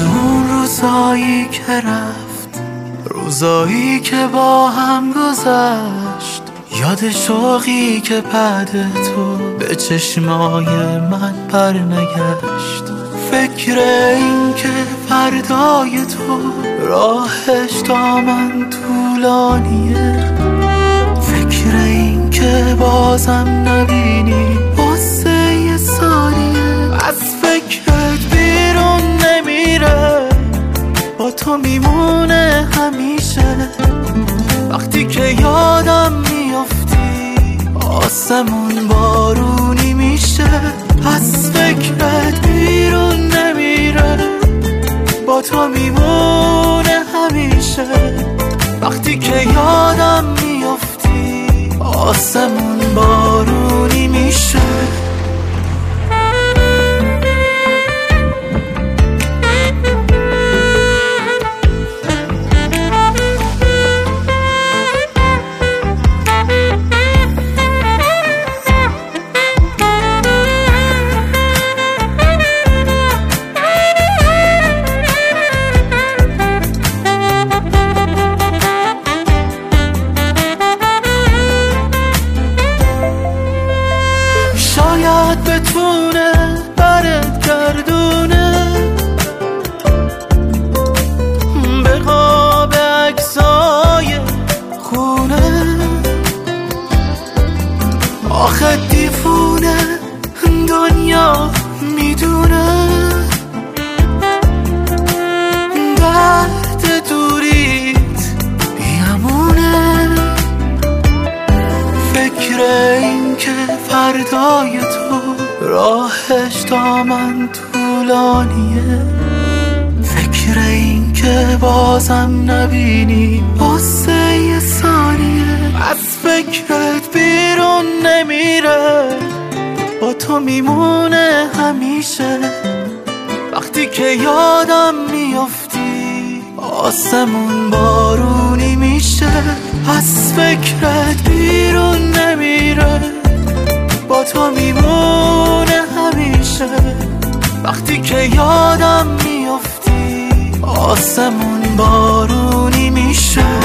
اون روزایی که رفت، روزایی که با هم گذشت، یاد شوقی که بعد تو به چشمای من پر نگشت. فکر این که فردای تو راهش تا من طولانیه، فکر این که بازم نبینی واسه یه ثانیه. از فکرت بیرون نمیره، با تو میمونه همیشه. وقتی که یادم میافتی آسمون بارونی میشه. از فکرت بیرون نمیره، با تو میمونه همیشه. وقتی که یادم میافتی آسمون بارونی میشه. شاید بتونه برت گردونه به قاب عکسای خونه. آخه دیوونه دنیا میدونه درد دوریت بیامونه. فکر این که فردای تو راهش تا من طولانیه، فکر این که بازم نبینی واسه یه ثانیه. از فکرت بیرون نمیره، با تو میمونه همیشه. وقتی که یادم میافتی آسمون بارونی میشه. از فکرت بیرون نمیره، با تو میمونه همیشه. وقتی که یادم میافتی آسمون بارونی میشه.